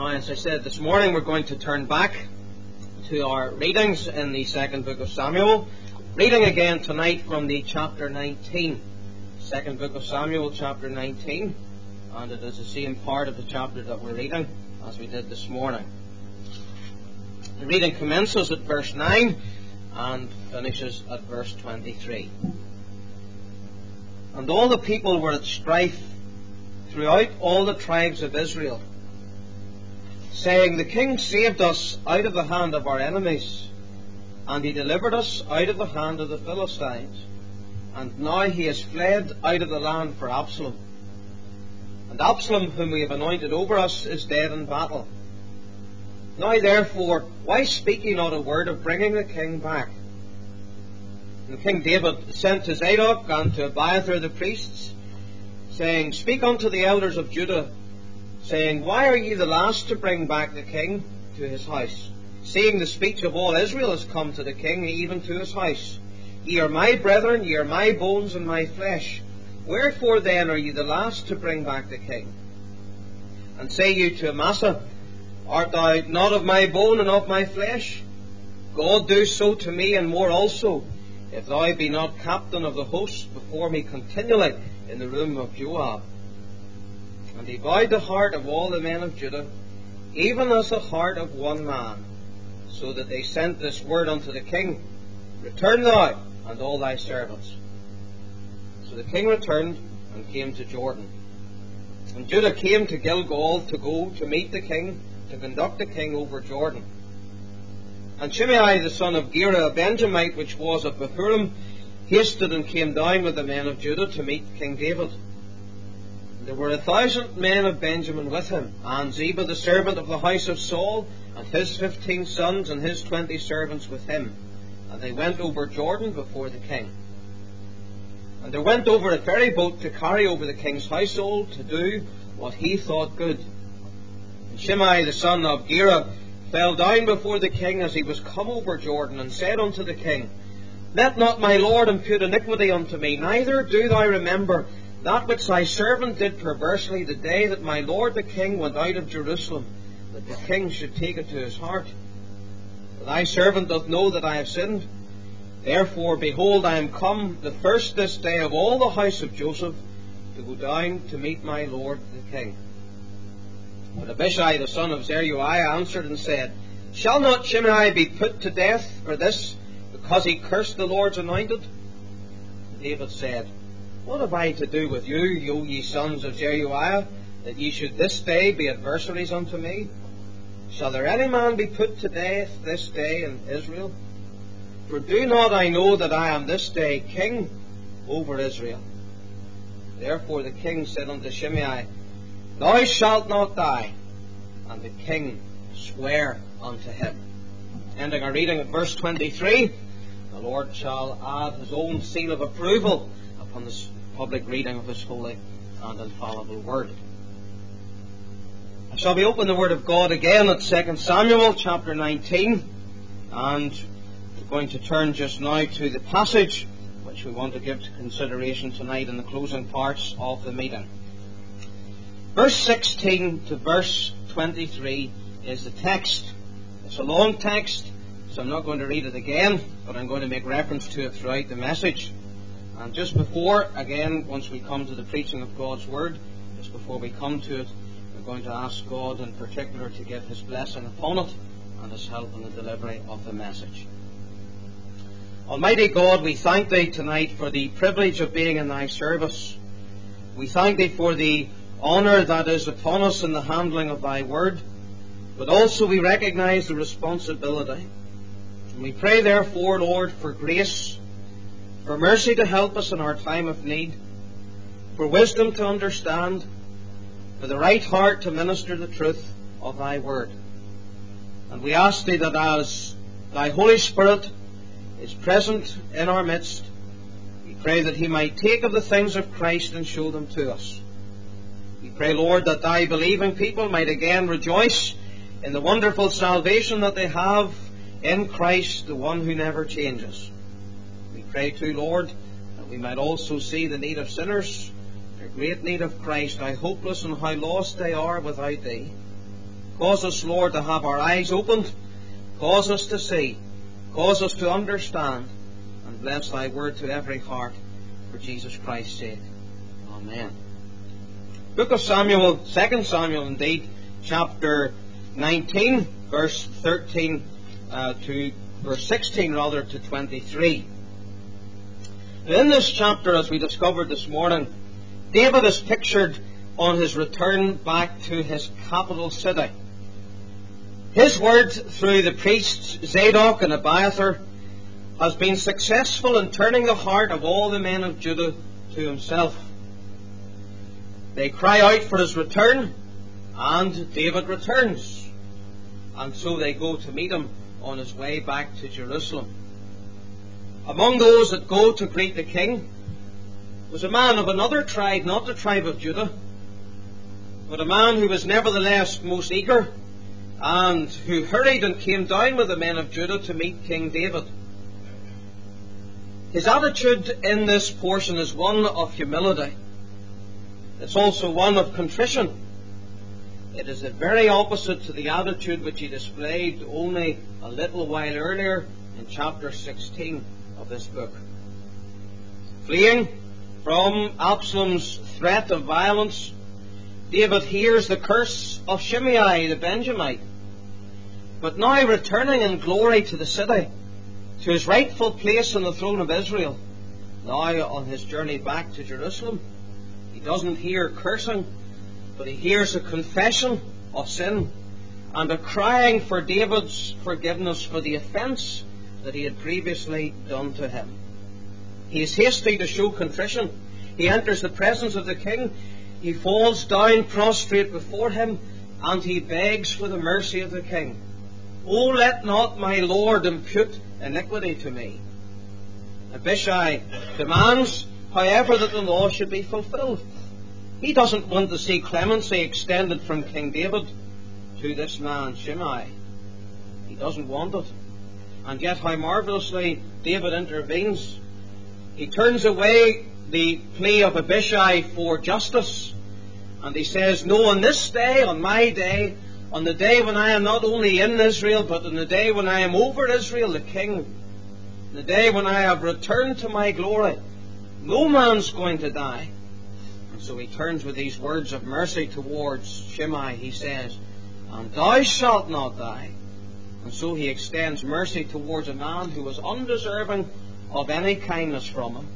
Now, as I said this morning, we're going to turn back to our readings in the second book of Samuel. Reading again tonight from the chapter 19. Second book of Samuel, chapter 19. And it is the same part of the chapter that we're reading as we did this morning. The reading commences at verse 9 and finishes at verse 23. And all the people were at strife throughout all the tribes of Israel, saying, The king saved us out of the hand of our enemies, and he delivered us out of the hand of the Philistines, and now he is fled out of the land for Absalom. And Absalom, whom we have anointed over us, is dead in battle. Now therefore, why speak ye not a word of bringing the king back? And King David sent to Zadok and to Abiathar the priests, saying, Speak unto the elders of Judah, saying, Why are ye the last to bring back the king to his house? Seeing the speech of all Israel is come to the king, even to his house. Ye are my brethren, ye are my bones and my flesh. Wherefore then are ye the last to bring back the king? And say ye to Amasa, Art thou not of my bone and of my flesh? God do so to me and more also, if thou be not captain of the host before me continually in the room of Joab. And he bowed the heart of all the men of Judah, even as the heart of one man, so that they sent this word unto the king, Return thou and all thy servants. So the king returned and came to Jordan. And Judah came to Gilgal to go to meet the king, to conduct the king over Jordan. And Shimei the son of Gera, a Benjamite, which was of Bahurim, hasted and came down with the men of Judah to meet King David. There were 1,000 men of Benjamin with him, and Ziba the servant of the house of Saul, and his 15 sons, and his 20 servants with him. And they went over Jordan before the king. And there went over a ferry boat to carry over the king's household, to do what he thought good. And Shimei the son of Gera fell down before the king as he was come over Jordan, and said unto the king, Let not my lord impute iniquity unto me, neither do thou remember that which thy servant did perversely the day that my lord the king went out of Jerusalem, that the king should take it to his heart. For thy servant doth know that I have sinned. Therefore, behold, I am come the first this day of all the house of Joseph to go down to meet my lord the king. But Abishai the son of Zeruiah answered and said, Shall not Shimei be put to death for this, because he cursed the Lord's anointed? And David said, What have I to do with you, O ye sons of Zeruiah, that ye should this day be adversaries unto me? Shall there any man be put to death this day in Israel? For do not I know that I am this day king over Israel? Therefore the king said unto Shimei, Thou shalt not die. And the king sware unto him. Ending our reading at verse 23, the Lord shall add his own seal of approval upon this public reading of his holy and infallible word. Shall we open the word of God again at 2 Samuel chapter 19, and we're going to turn just now to the passage which we want to give to consideration tonight in the closing parts of the meeting. Verse 16 to verse 23 is the text. It's a long text, so I'm not going to read it again, but I'm going to make reference to it throughout the message. And just before, again, once we come to the preaching of God's Word, just before we come to it, we're going to ask God in particular to give His blessing upon it and His help in the delivery of the message. Almighty God, we thank Thee tonight for the privilege of being in Thy service. We thank Thee for the honour that is upon us in the handling of Thy Word, but also we recognise the responsibility. And we pray therefore, Lord, for grace, for mercy to help us in our time of need, for wisdom to understand, for the right heart to minister the truth of Thy Word. And we ask Thee that as Thy Holy Spirit is present in our midst, we pray that He might take of the things of Christ and show them to us. We pray, Lord, that Thy believing people might again rejoice in the wonderful salvation that they have in Christ, the one who never changes. We pray too, Lord, that we might also see the need of sinners, their great need of Christ, how hopeless and how lost they are without Thee. Cause us, Lord, to have our eyes opened. Cause us to see. Cause us to understand. And bless thy word to every heart for Jesus Christ's sake. Amen. Book of Samuel, 2 Samuel indeed, chapter 19, verse 13 to verse 16 rather to 23. In this chapter, as we discovered this morning, David is pictured on his return back to his capital city. His word through the priests Zadok and Abiathar has been successful in turning the heart of all the men of Judah to himself. They cry out for his return, and David returns. And so they go to meet him on his way back to Jerusalem. Among those that go to greet the king was a man of another tribe, not the tribe of Judah, but a man who was nevertheless most eager and who hurried and came down with the men of Judah to meet King David. His attitude in this portion is one of humility. It's also one of contrition. It is the very opposite to the attitude which he displayed only a little while earlier in chapter 16 of this book. Fleeing from Absalom's threat of violence, David hears the curse of Shimei the Benjamite. But now returning in glory to the city, to his rightful place on the throne of Israel, now on his journey back to Jerusalem, he doesn't hear cursing, but he hears a confession of sin and a crying for David's forgiveness for the offence that he had previously done to him. He is hasty to show contrition. He enters the presence of the king. He falls down prostrate before him, and he begs for the mercy of the king. "O let not my Lord impute iniquity to me." Abishai demands, however, that the law should be fulfilled. He doesn't want to see clemency extended from King David to this man Shimei. He doesn't want it. And yet how marvellously David intervenes. He turns away the plea of Abishai for justice, and he says, "No, on this day, on my day, on the day when I am not only in Israel, but on the day when I am over Israel, the king, the day when I have returned to my glory, no man's going to die." And so he turns with these words of mercy towards Shimei. He says, "And thou shalt not die." And so he extends mercy towards a man who was undeserving of any kindness from him.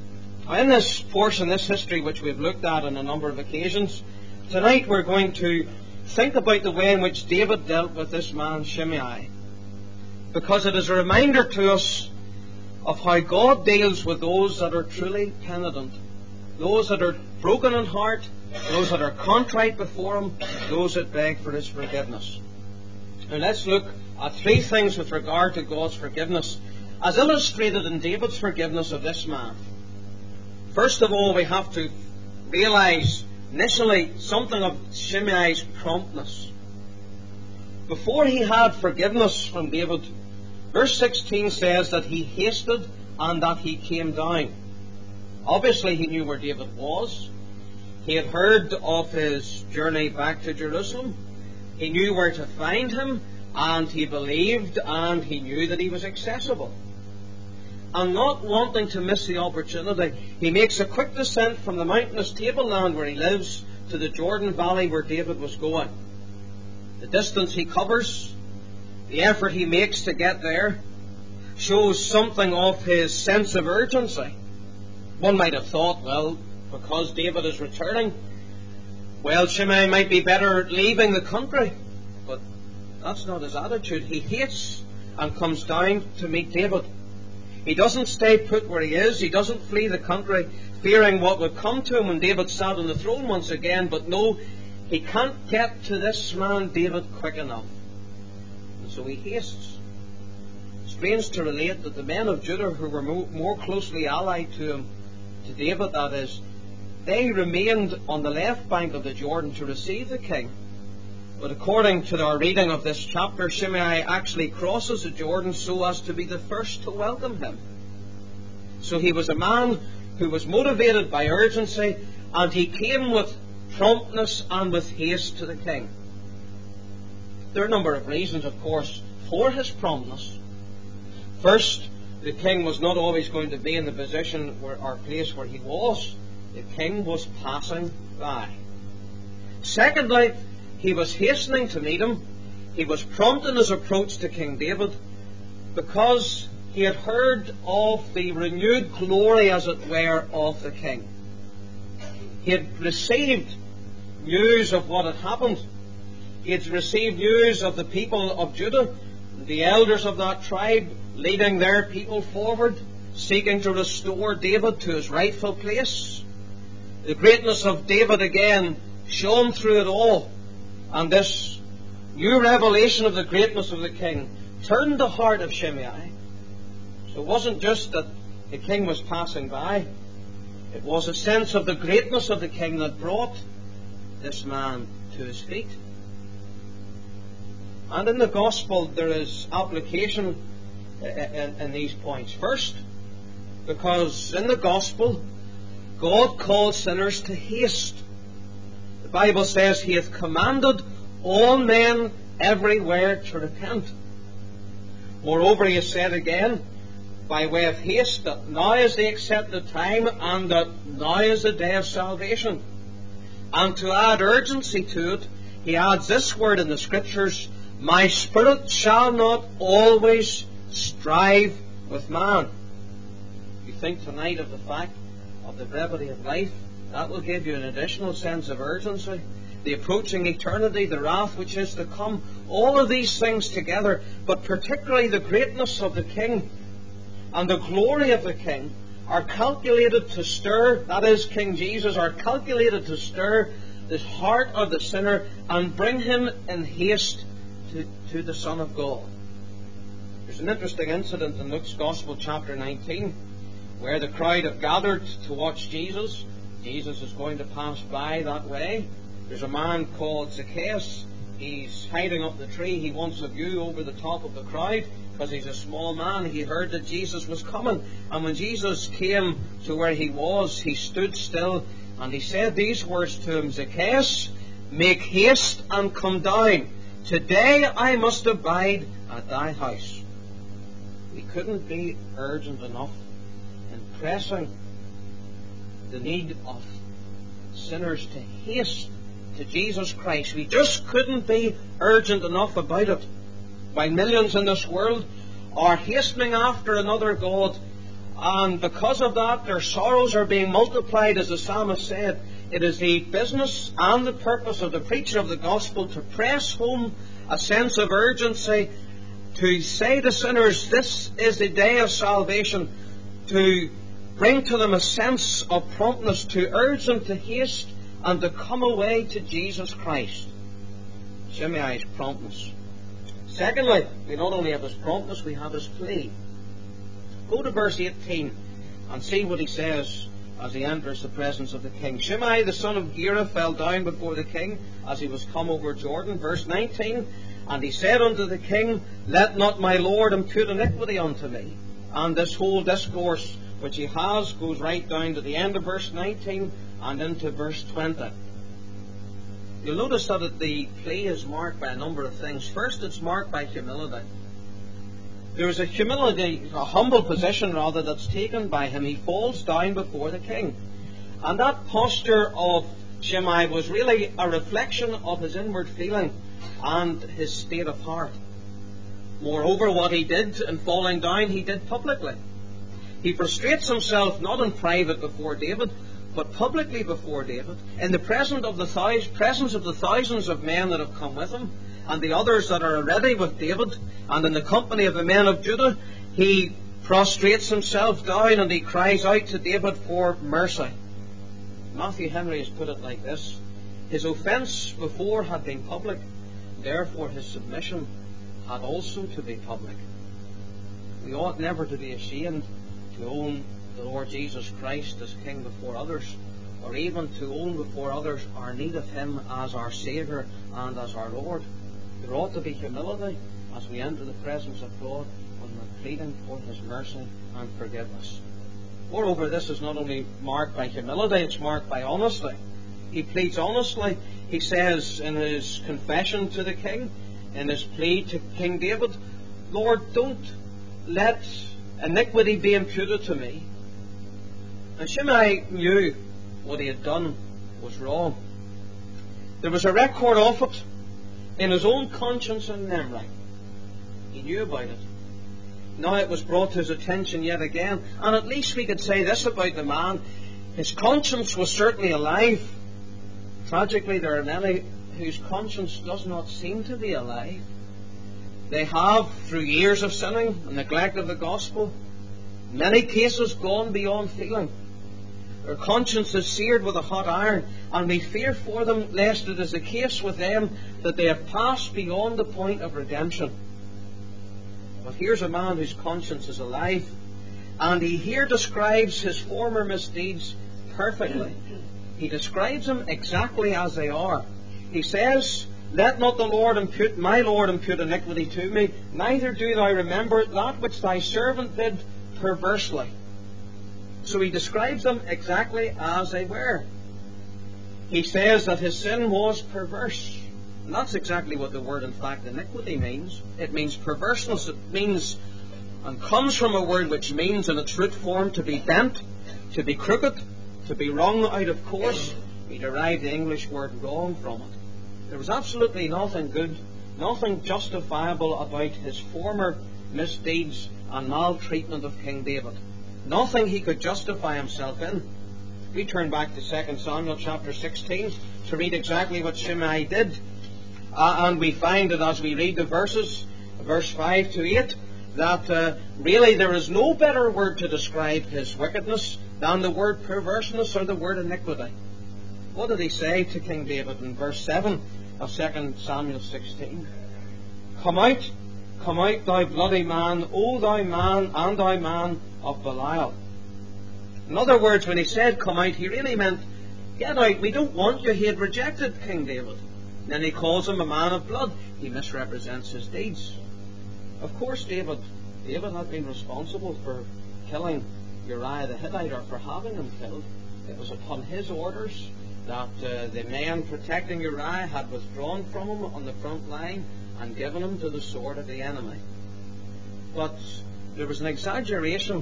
In this portion, this history which we've looked at on a number of occasions, tonight we're going to think about the way in which David dealt with this man Shimei, because it is a reminder to us of how God deals with those that are truly penitent, those that are broken in heart, those that are contrite before him, those that beg for his forgiveness. Now let's look at three things with regard to God's forgiveness as illustrated in David's forgiveness of this man. First of all, we have to realize initially something of Shimei's promptness. Before he had forgiveness from David, verse 16 says that he hasted and that he came down. Obviously he knew where David was. He had heard of his journey back to Jerusalem. He knew where to find him, and he believed and he knew that he was accessible. And not wanting to miss the opportunity, he makes a quick descent from the mountainous tableland where he lives to the Jordan Valley where David was going. The distance he covers, the effort he makes to get there, shows something of his sense of urgency. One might have thought, well, because David is returning, well, Shimei might be better leaving the country. But that's not his attitude. He hates and comes down to meet David. He doesn't stay put where he is. He doesn't flee the country fearing what would come to him when David sat on the throne once again. But no, he can't get to this man David quick enough. And so he hastes. Strange to relate that the men of Judah who were more closely allied to him, to David that is, they remained on the left bank of the Jordan to receive the king. But according to our reading of this chapter, Shimei actually crosses the Jordan so as to be the first to welcome him. So he was a man who was motivated by urgency, and he came with promptness and with haste to the king. There are a number of reasons, of course, for his promptness. First, the king was not always going to be in the position or place where he was. The king was passing by. Secondly, he was hastening to meet him. He was prompt in his approach to King David because he had heard of the renewed glory, as it were, of the king. He had received news of what had happened. He had received news of the people of Judah, the elders of that tribe, leading their people forward, seeking to restore David to his rightful place. The greatness of David again shone through it all, and this new revelation of the greatness of the king turned the heart of Shimei. So it wasn't just that the king was passing by, it was a sense of the greatness of the king that brought this man to his feet. And in the gospel there is application in these points. First, because in the gospel God calls sinners to haste. The Bible says He hath commanded all men everywhere to repent. Moreover, He has said again, by way of haste, that now is the accepted time, and that now is the day of salvation. And to add urgency to it, He adds this word in the Scriptures, my spirit shall not always strive with man. You think tonight of the fact of the brevity of life, that will give you an additional sense of urgency. The approaching eternity, the wrath which is to come, all of these things together, but particularly the greatness of the King and the glory of the King, are calculated to stir, that is, King Jesus, are calculated to stir the heart of the sinner and bring him in haste to the Son of God. There's an interesting incident in Luke's Gospel, chapter 19, where the crowd have gathered to watch Jesus. Jesus is going to pass by that way. There's a man called Zacchaeus. He's hiding up the tree. He wants a view over the top of the crowd because he's a small man. He heard that Jesus was coming. And when Jesus came to where he was, he stood still and he said these words to him, Zacchaeus, make haste and come down. Today I must abide at thy house. We couldn't be urgent enough in pressing the need of sinners to haste to Jesus Christ. We just couldn't be urgent enough about it. While millions in this world are hastening after another God, and because of that their sorrows are being multiplied, as the psalmist said, it is the business and the purpose of the preacher of the gospel to press home a sense of urgency, to say to sinners, this is the day of salvation, to bring to them a sense of promptness, to urge them to haste and to come away to Jesus Christ. Shimei's promptness. Secondly, we not only have his promptness, we have his plea. Go to verse 18 and see what he says as he enters the presence of the king. Shimei the son of Gera fell down before the king as he was come over Jordan. Verse 19, and he said unto the king, let not my lord impute iniquity unto me. And this whole discourse which he has goes right down to the end of verse 19 and into verse 20. You'll notice that the plea is marked by a number of things. First, it's marked by humility. There is a humility, a humble position rather, that's taken by him. He falls down before the king. And that posture of Shimei was really a reflection of his inward feeling and his state of heart. Moreover, what he did in falling down, he did publicly. He prostrates himself not in private before David, but publicly before David, in the presence of the thousands of men that have come with him, and the others that are already with David, and in the company of the men of Judah. He prostrates himself down and he cries out to David for mercy. Matthew Henry has put it like this: his offence before had been public, therefore his submission had also to be public. We ought never to be ashamed to own the Lord Jesus Christ as King before others, or even to own before others our need of Him as our Saviour and as our Lord. There ought to be humility as we enter the presence of God when we're pleading for His mercy and forgiveness. Moreover, this is not only marked by humility, it's marked by honesty. He pleads honestly. He says in his confession to the king, in his plea to King David, Lord, don't let iniquity be imputed to me. And Shimei knew what he had done was wrong. There was a record of it in his own conscience and memory. He knew about it. Now it was brought to his attention yet again, and at least we could say this about the man: his conscience was certainly alive. Tragically, there are many whose conscience does not seem to be alive. They have, through years of sinning and neglect of the gospel, in many cases gone beyond feeling. Their conscience is seared with a hot iron, and we fear for them lest it is the case with them that they have passed beyond the point of redemption. But here's a man whose conscience is alive, and he here describes his former misdeeds perfectly. He describes them exactly as they are. He says, let not the Lord impute, my Lord impute iniquity to me, neither do thou remember that which thy servant did perversely. So he describes them exactly as they were. He says that his sin was perverse. And that's exactly what the word, in fact, iniquity means. It means perverseness. It means, and comes from a word which means in its root form to be bent, to be crooked, to be wrung out of course. We derive the English word wrong from it. There was absolutely nothing good, nothing justifiable about his former misdeeds and maltreatment of King David. Nothing he could justify himself in. We turn back to 2 Samuel chapter 16 to read exactly what Shimei did. And we find that as we read the verses, verse 5 to 8, that really there is no better word to describe his wickedness than the word perverseness or the word iniquity. What did he say to King David in verse 7 of 2 Samuel 16? Come out, thou bloody man, O thou man, and thou man of Belial. In other words, when he said come out, he really meant, get out, we don't want you. He had rejected King David. And then he calls him a man of blood. He misrepresents his deeds. Of course, David had been responsible for killing Uriah the Hittite, or for having him killed. It was upon his orders that the men protecting Uriah had withdrawn from him on the front line and given him to the sword of the enemy. But there was an exaggeration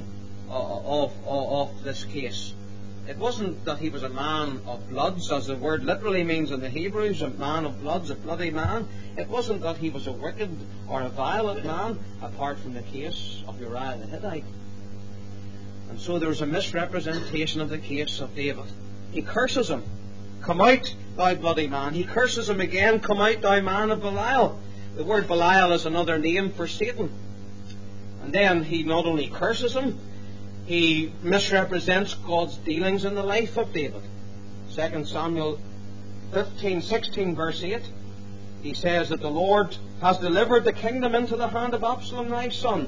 of this case. It wasn't that he was a man of bloods, as the word literally means in the Hebrews, a man of bloods, a bloody man. It wasn't that he was a wicked or a violent man, apart from the case of Uriah the Hittite. And so there was a misrepresentation of the case of David. He curses him, come out, thou bloody man. He curses him again, come out, thou man of Belial. The word Belial is another name for Satan. And then he not only curses him, he misrepresents God's dealings in the life of David. 2 Samuel 16 verse 8, he says that the Lord has delivered the kingdom into the hand of Absalom thy son.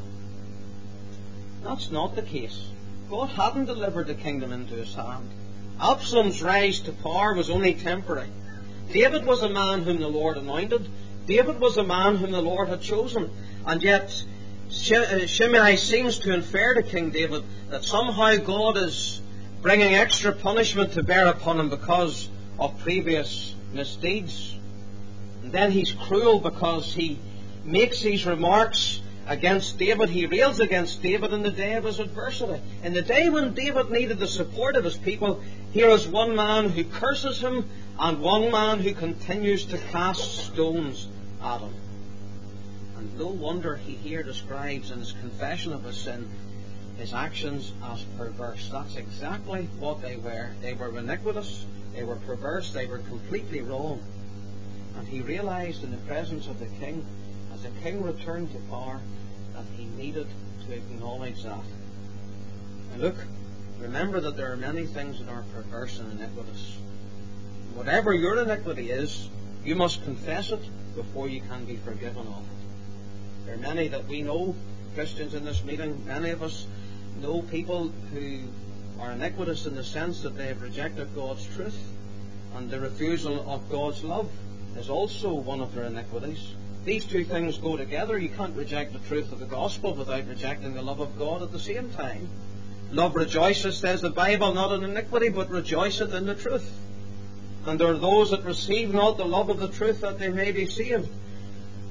That's not the case. God hadn't delivered the kingdom into his hand. Absalom's rise to power was only temporary. David was a man whom the Lord anointed. David was a man whom the Lord had chosen. And yet Shimei seems to infer to King David that somehow God is bringing extra punishment to bear upon him because of previous misdeeds. And then he's cruel because he makes these remarks against David. He rails against David in the day of his adversity. In the day when David needed the support of his people, here is one man who curses him and one man who continues to cast stones at him. And no wonder he here describes in his confession of his sin his actions as perverse. That's exactly what they were. They were iniquitous, they were perverse, they were completely wrong. And he realized in the presence of the king, as the king returned to power, that he needed to acknowledge that. Now look, remember that there are many things that are perverse and iniquitous. Whatever your iniquity is, you must confess it before you can be forgiven of it. There are many that we know, Christians in this meeting, many of us know people who are iniquitous in the sense that they have rejected God's truth, and the refusal of God's love is also one of their iniquities. These two things go together. You can't reject the truth of the gospel without rejecting the love of God at the same time. Love rejoiceth, says the Bible, not in iniquity, but rejoiceth in the truth. And there are those that receive not the love of the truth that they may be saved.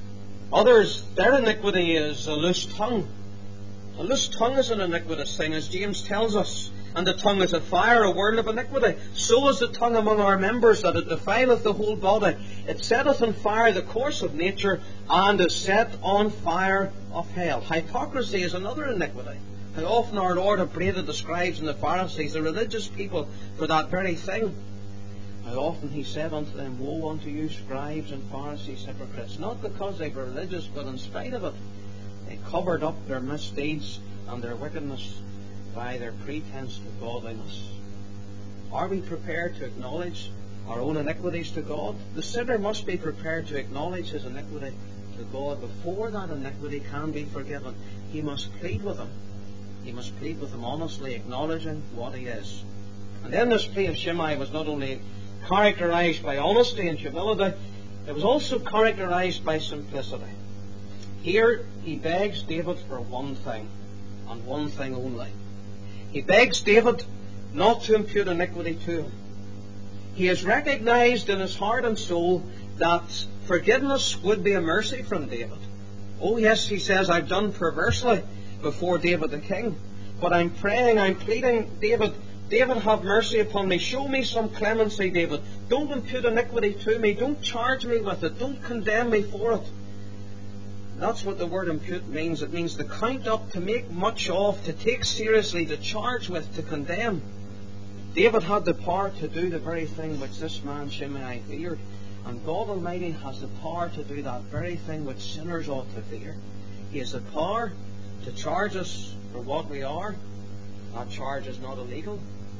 Others, their iniquity is a loose tongue. A loose tongue is an iniquitous thing, as James tells us. And the tongue is a fire, a world of iniquity. So is the tongue among our members, that it defileth the whole body. It setteth on fire the course of nature, and is set on fire of hell. Hypocrisy is another iniquity. How often our Lord upbraided the scribes and the Pharisees, the religious people, for that very thing. How often he said unto them, Woe unto you, scribes and Pharisees, hypocrites, not because they were religious, but in spite of it, they covered up their misdeeds and their wickedness by their pretense to godliness. Are we prepared to acknowledge our own iniquities to God? The sinner must be prepared to acknowledge his iniquity to God before that iniquity can be forgiven. He must plead with him. He must plead with him honestly, acknowledging what he is. And then this plea of Shimei was not only characterized by honesty and humility, it was also characterized by simplicity. Here he begs David for one thing, and one thing only. He begs David not to impute iniquity to him. He has recognized in his heart and soul that forgiveness would be a mercy from David. Oh yes, he says, I've done perversely before David the king, but I'm praying, I'm pleading, David, have mercy upon me. Show me some clemency, David. Don't impute iniquity to me. Don't charge me with it. Don't condemn me for it. That's what the word impute means. It means to count up, to make much of, to take seriously, to charge with, to condemn. David had the power to do the very thing which this man Shimei feared. And God Almighty has the power to do that very thing which sinners ought to fear. He has the power to charge us for what we are. That charge is not illegal,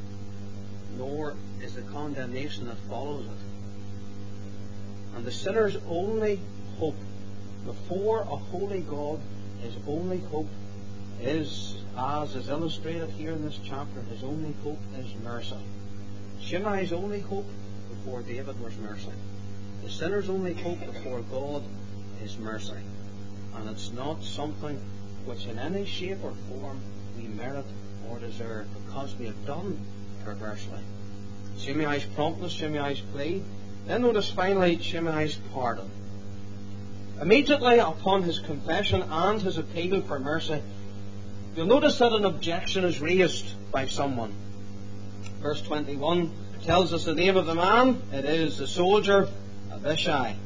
nor is the condemnation that follows it. And the sinner's only hope before a holy God, his only hope is, as is illustrated here in this chapter, his only hope is mercy. Shimei's only hope before David was mercy. The sinner's only hope before God is mercy. And it's not something which in any shape or form we merit or deserve, because we have done perversely. Shimei's promptness, Shimei's plea. Then notice finally Shimei's pardon. Immediately upon his confession and his appeal for mercy, you'll notice that an objection is raised by someone. Verse 21 tells us the name of the man. It is the soldier Abishai.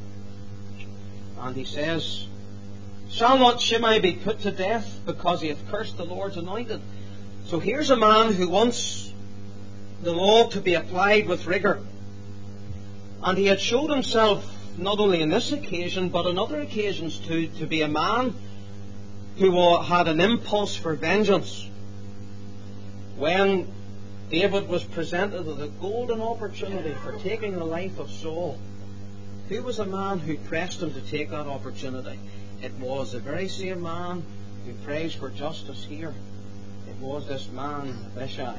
And he says, Shall not Shimei be put to death because he hath cursed the Lord's anointed? So here's a man who wants the law to be applied with rigour. And he had showed himself, not only on this occasion, but on other occasions too, to be a man who had an impulse for vengeance. When David was presented with a golden opportunity for taking the life of Saul, who was a man who pressed him to take that opportunity? It was the very same man who prays for justice here. It was this man, Abishai.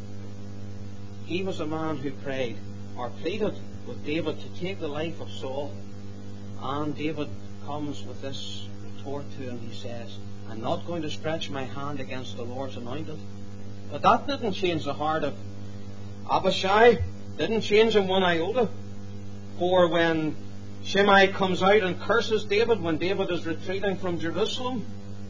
He was a man who prayed or pleaded with David to take the life of Saul. And David comes with this retort to him. He says, I'm not going to stretch my hand against the Lord's anointed. But that didn't change the heart of Abishai. Didn't change him one iota. For when Shimei comes out and curses David, when David is retreating from Jerusalem,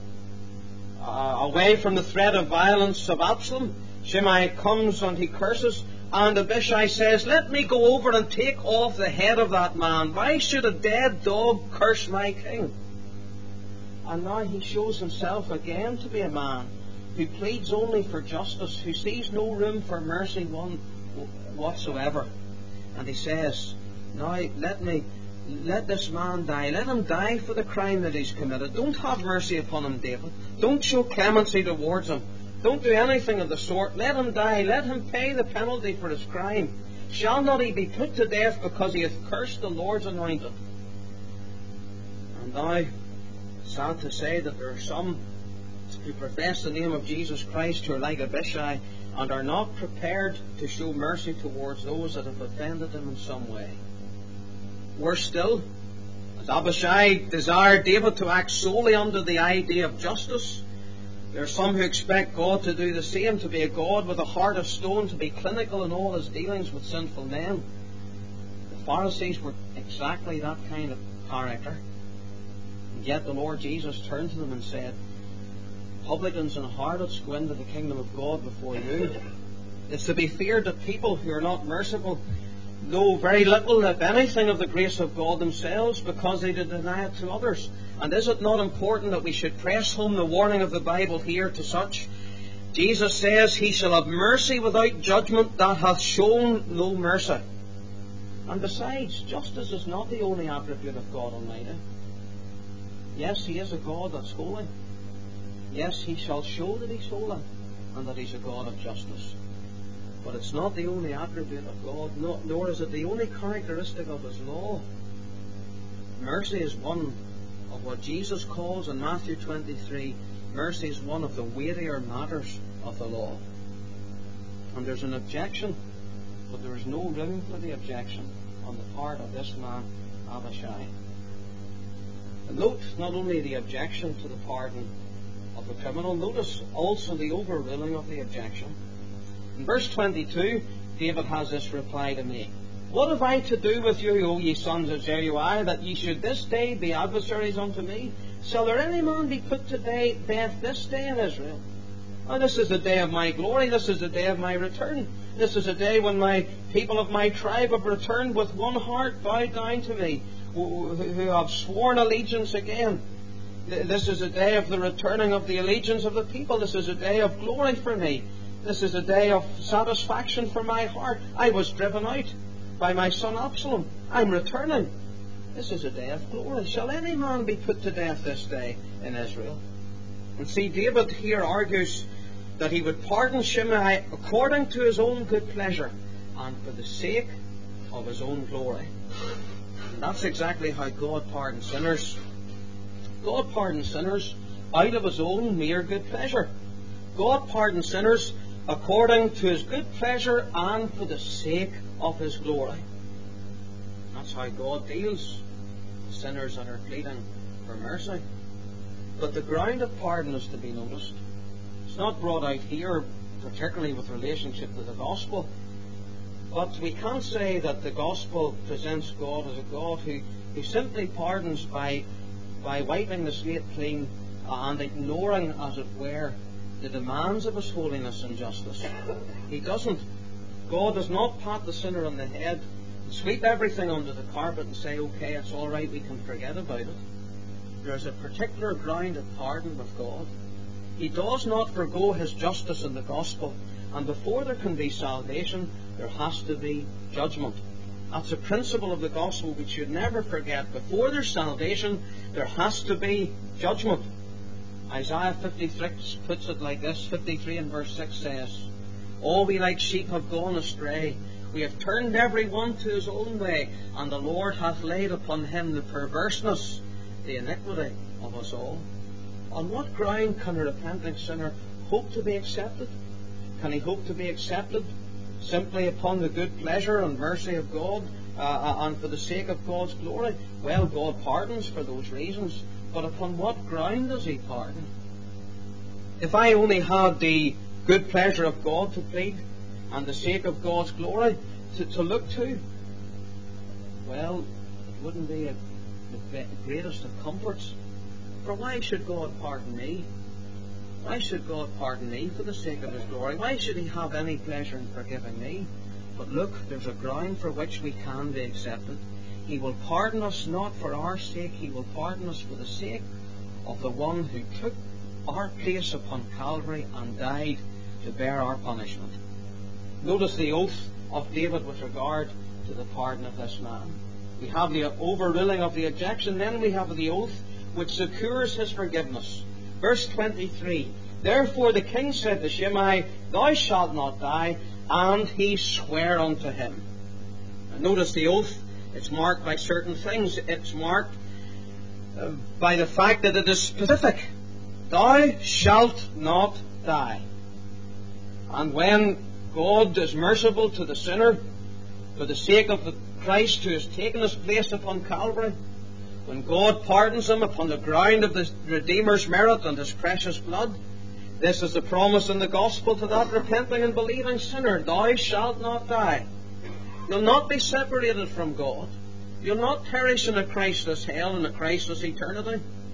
away from the threat of violence of Absalom, Shimei comes and he curses, and Abishai says, Let me go over and take off the head of that man. Why should a dead dog curse my king? And now he shows himself again to be a man who pleads only for justice, who sees no room for mercy whatsoever. And he says, Now let this man die. Let him die for the crime that he's committed. Don't have mercy upon him, David. Don't show clemency towards him. Don't do anything of the sort. Let him die. Let him pay the penalty for his crime. Shall not he be put to death because he hath cursed the Lord's anointed? And now, sad to say that there are some who profess the name of Jesus Christ who are like Abishai and are not prepared to show mercy towards those that have offended him in some way. Worse still, as Abishai desired David to act solely under the idea of justice, there are some who expect God to do the same, to be a God with a heart of stone, to be clinical in all his dealings with sinful men. The Pharisees were exactly that kind of character. Yet the Lord Jesus turned to them and said, publicans and harlots go into the kingdom of God before you. It's to be feared that people who are not merciful know very little, if anything, of the grace of God themselves, because they deny it to others. And is it not important that we should press home the warning of the Bible here to such? Jesus says, he shall have mercy without judgment that hath shown no mercy. And besides, justice is not the only attribute of God Almighty. Yes, he is a God that's holy. Yes, he shall show that he's holy and that he's a God of justice. But it's not the only attribute of God, nor is it the only characteristic of his law. Mercy is one of what Jesus calls in Matthew 23, mercy is one of the weightier matters of the law. And there's an objection, but there is no room for the objection on the part of this man, Abishai. And note not only the objection to the pardon of the criminal, notice also the overruling of the objection. In verse 22, David has this reply to make. What have I to do with you, O ye sons of Zeruiah, that ye should this day be adversaries unto me? Shall there any man be put to death this day in Israel? Oh, this is the day of my glory. This is the day of my return. This is the day when my people of my tribe have returned with one heart bowed down to me, who have sworn allegiance again. This is a day of the returning of the allegiance of the people. This is a day of glory for me. This is a day of satisfaction for my heart. I was driven out by my son Absalom. I'm returning. This is a day of glory. Shall any man be put to death this day in Israel? And see, David here argues that he would pardon Shimei according to his own good pleasure and for the sake of his own glory. And that's exactly how God pardons sinners. God pardons sinners out of his own mere good pleasure. God pardons sinners according to his good pleasure and for the sake of his glory. That's how God deals with sinners that are pleading for mercy. But the ground of pardon is to be noticed. It's not brought out here, particularly with relationship to the gospel. But we can't say that the gospel presents God as a God who simply pardons by wiping the slate clean and ignoring, as it were, the demands of his holiness and justice. He doesn't. God does not pat the sinner on the head, sweep everything under the carpet and say, okay, it's all right, we can forget about it. There's a particular ground of pardon with God. He does not forgo his justice in the gospel, and before there can be salvation, there has to be judgment. That's a principle of the gospel we should never forget. Before there's salvation, there has to be judgment. Isaiah 53 puts it like this, 53 and verse 6 says, all we like sheep have gone astray. We have turned every one to his own way, and the Lord hath laid upon him the perverseness, the iniquity of us all. On what ground can a repenting sinner hope to be accepted? Can he hope to be accepted simply upon the good pleasure and mercy of God and for the sake of God's glory? Well, God pardons for those reasons, but upon what ground does he pardon? If I only had the good pleasure of God to plead and the sake of God's glory to look to, well, it wouldn't be the greatest of comforts. For why should God pardon me? Why should God pardon me for the sake of his glory? Why should he have any pleasure in forgiving me? But look, there's a ground for which we can be accepted. He will pardon us not for our sake. He will pardon us for the sake of the one who took our place upon Calvary and died to bear our punishment. Notice the oath of David with regard to the pardon of this man. We have the overruling of the objection, then we have the oath which secures his forgiveness. Verse 23, therefore the king said to Shimei, thou shalt not die, and he sware unto him. And notice the oath, it's marked by certain things. It's marked by the fact that it is specific. Thou shalt not die. And when God is merciful to the sinner for the sake of the Christ who has taken his place upon Calvary, when God pardons him upon the ground of the Redeemer's merit and his precious blood, this is the promise in the gospel to that repenting and believing sinner. Thou shalt not die. You'll not be separated from God. You'll not perish in a Christless hell and a Christless eternity.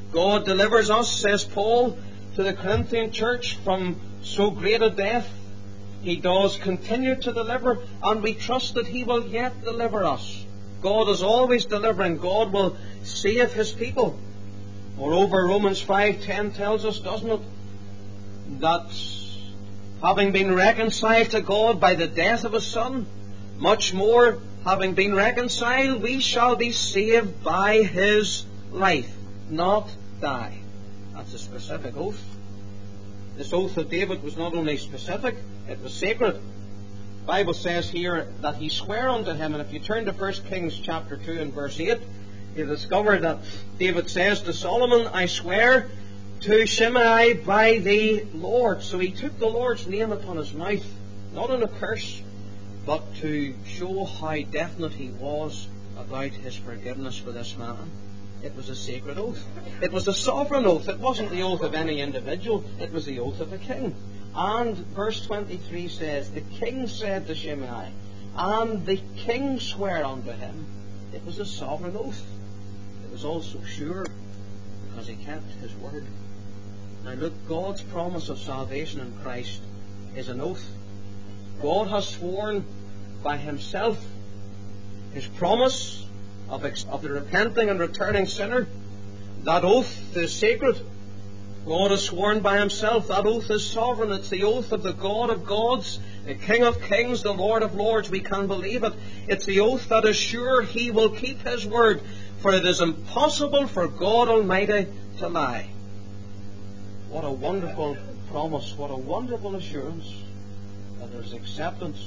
God delivers us, says Paul to the Corinthian church, from so great a death. He does continue to deliver, and we trust that He will yet deliver us. God is always delivering. God will save His people. Moreover, Romans 5:10 tells us, doesn't it, that having been reconciled to God by the death of His Son, much more, having been reconciled, we shall be saved by His life, not die. That's a specific oath. This oath of David was not only specific, it was sacred. The Bible says here that he swore unto him, and if you turn to 1 Kings chapter 2 and verse 8, you discover that David says to Solomon, I swear to Shimei by the Lord. So he took the Lord's name upon his mouth, not in a curse, but to show how definite he was about his forgiveness for this man. It was a sacred oath. It was a sovereign oath. It wasn't the oath of any individual. It was the oath of a king. And verse 23 says, the king said to Shimei, and the king sware unto him. It was a sovereign oath. It was also sure, because he kept his word. Now look, God's promise of salvation in Christ is an oath. God has sworn by Himself His promise of the repenting and returning sinner. That oath is sacred. God has sworn by Himself. That oath is sovereign. It's the oath of the God of gods, the King of kings, the Lord of lords. We can believe it. It's the oath that is sure He will keep His word, for it is impossible for God Almighty to lie. What a wonderful promise. What a wonderful assurance that there is acceptance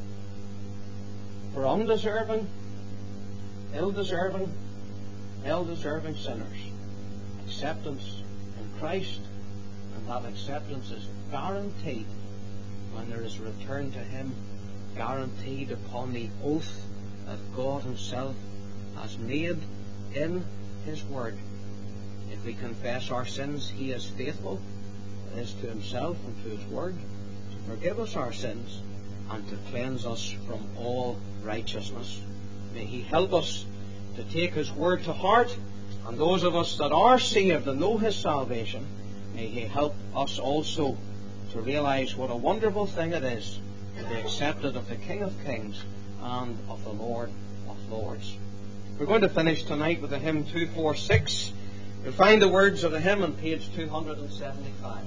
for undeserving, ill-deserving, hell-deserving sinners. Acceptance in Christ, and that acceptance is guaranteed when there is a return to Him, guaranteed upon the oath that God Himself has made in His Word. If we confess our sins, He is faithful, that is, to Himself and to His Word, to forgive us our sins and to cleanse us from all righteousness. May He help us to take His Word to heart, and those of us that are saved and know His salvation, may He help us also to realize what a wonderful thing it is to be accepted of the King of Kings and of the Lord of Lords. We're going to finish tonight with the hymn 246. You'll find the words of the hymn on page 275.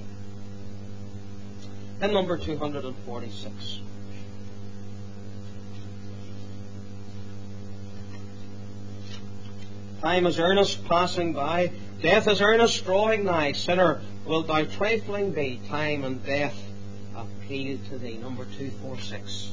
Hymn number 246. Time is earnest passing by, death is earnest drawing nigh. Sinner, wilt thou trifling be? Time and death appeal to thee. Number 246.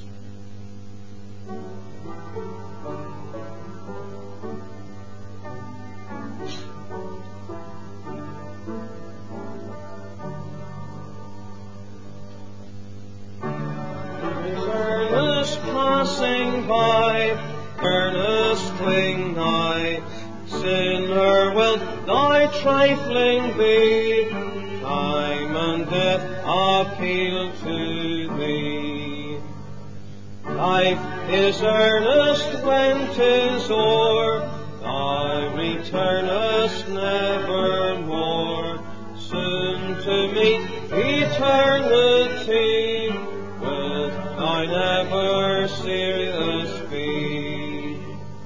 Earnest passing by, earnestly nigh. Sinner, wilt thy trifling be? Time and death appeal to thee. Life is earnest when 'tis o'er, thou returnest nevermore. Soon to meet eternity, wilt thou never serious be?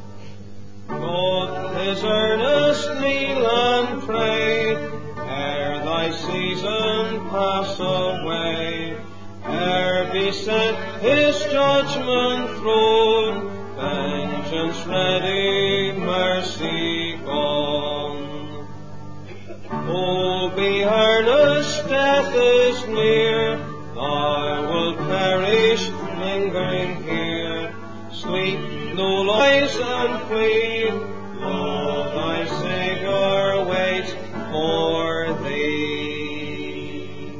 God is earnest, kneel and pray, ere thy season pass away, ere be sent His judgment throne, vengeance ready, mercy gone. Oh, be earnest, death is near, thou wilt perish lingering here. Sleep, no lies and flee, lo, thy Saviour waits for thee.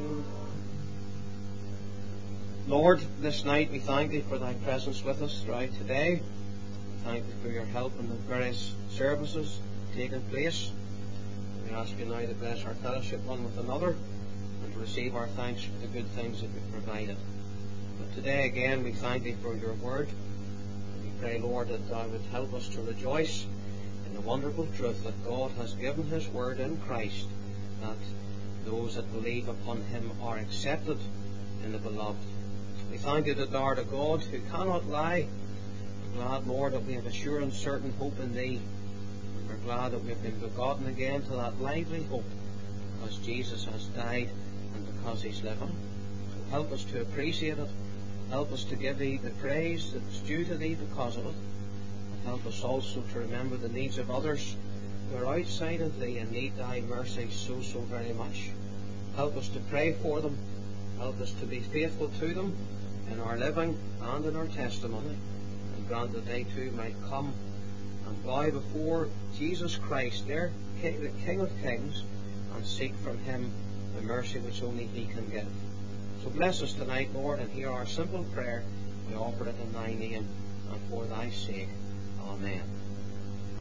Lord, this night we thank Thee for Thy presence with us throughout today. Thank Thee for Your help in the various services taking place. We ask You now to bless our fellowship one with another and to receive our thanks for the good things that You've provided. But today again we thank Thee for Your word. We pray, Lord, that Thou would help us to rejoice in the wonderful truth that God has given His word in Christ, that those that believe upon Him are accepted in the Beloved. We thank you that thou art a God who cannot lie. We're glad, Lord, that we have a sure and certain hope in Thee. And we're glad that we have been begotten again to that lively hope, because Jesus has died and because He's living. So help us to appreciate it. Help us to give Thee the praise that's due to Thee because of it. And help us also to remember the needs of others who are outside of Thee and need Thy mercy so very much. Help us to pray for them. Help us to be faithful to them in our living and in our testimony. And grant that they too might come and bow before Jesus Christ, the King of Kings, and seek from Him the mercy which only He can give. So bless us tonight, Lord, and hear our simple prayer. We offer it in Thy name and for Thy sake. Amen.